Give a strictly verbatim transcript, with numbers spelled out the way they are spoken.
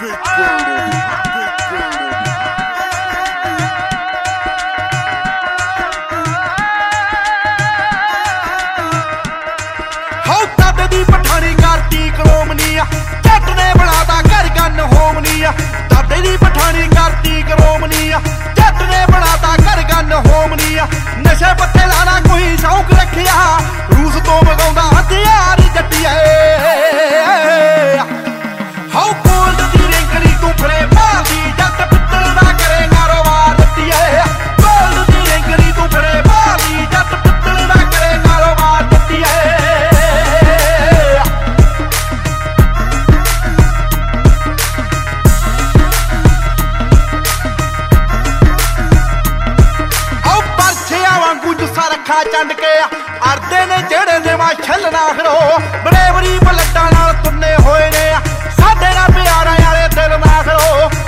ਪਠਾਣੀ ਕਰਤੀ ਕਰੋਮਨੀ ਆ ਜੱਟ ਨੇ ਬਣਾਤਾ ਘਰ ਗੰਨ ਹੋਮਨੀ ਆ ਦਾਦੇ ਦੀ ਪਠਾਣੀ ਕਰਤੀ ਕਰੋਮਨੀ ਆ ਜੱਟ ਨੇ ਬਣਾਤਾ ਘਰ ਗੰਨ ਹੋਮਨੀ ਆ ਨਸ਼ੇ ਪੱਤੇ ਲਾਣਾ ਕੋਈ ਸ਼ੌਂਕ ਰੱਖਿਆ ਰੂਸ ਤੋਂ ਮਗਾਉਂਦਾ ਹਥਿਆਰ ਜੱਟੀਏ ਹਾਉ ਗੋਲਡ ਦੀ ਰਿੰਗੜੀ ਤੂੰ ਫਰੇ ਭਾਲਦੀ ਜੱਟ ਪਿੱਤਲ ਦਾ ਕਰੇ ਕਾਰੋਬਾਰ ਜੱਟੀਏ ਗੋਲਡ ਦੀ ਰਿੰਗੜੀ ਤੂੰ ਫਰੇ ਭਾਲਦੀ ਜੱਟ ਪਿੱਤਲ ਦਾ ਕਰੇ ਕਾਰੋਬਾਰ ਜੱਟੀਏ ਰੱਖਾ ਚੰਡ ਕੇ ਅਰਦੇ ਨੇ ਜਿਹੜੇ ਦੇਵਾ ਛੱਲਣਾ ਖੜੋ ਬੜੇ ਬੜੀ ਬਲੱਡਾਂ ਨਾਲ ਤੁੰਨੇ ਹੋਏ ਨੇ ਸਾਡੇ ਨਾਲ ਪਿਆਰਾਂ ਵਾਲੇ ਦਿਲ ਨਾ ਖੜੋ